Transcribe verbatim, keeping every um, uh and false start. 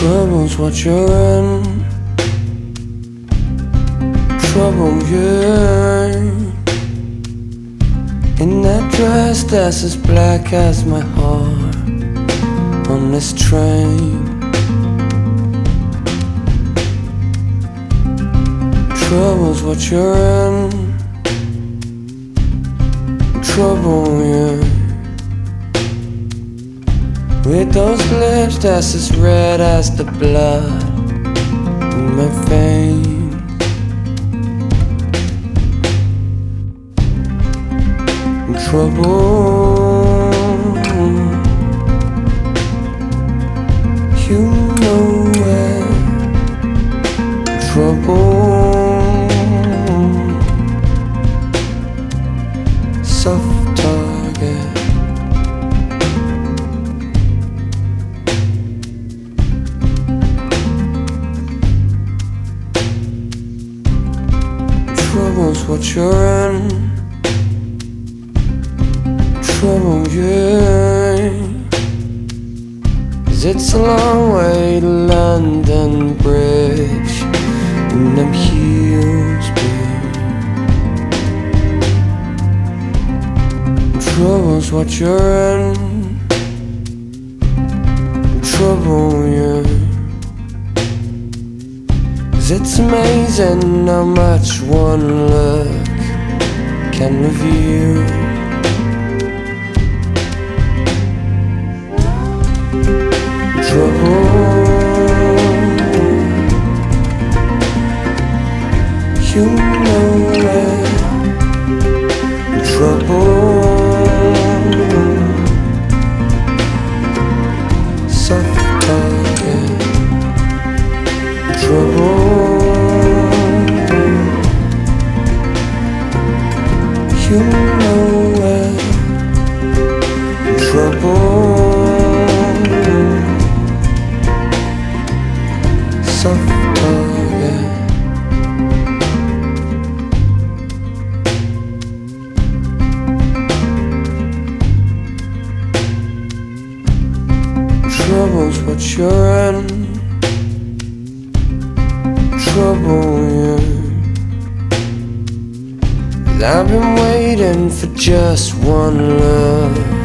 Trouble's what you're in. Trouble you in that dress that's as black as my heart on this train. Trouble's what you're in. Trouble you with those lips that's as red as the blood in my veins. Trouble, you know it. Trouble, soft target. Trouble's what you're in. Trouble you, 'cause it's a long way to London Bridge in them heels, babe. Trouble's what you're in. Trouble you, 'cause it's amazing how much one look can reveal. Trouble, you know it. Trouble, soft target. Trouble, you know it. Trouble, soft target. Trouble's what you're in. Trouble you, 'cause I've been waiting for just one look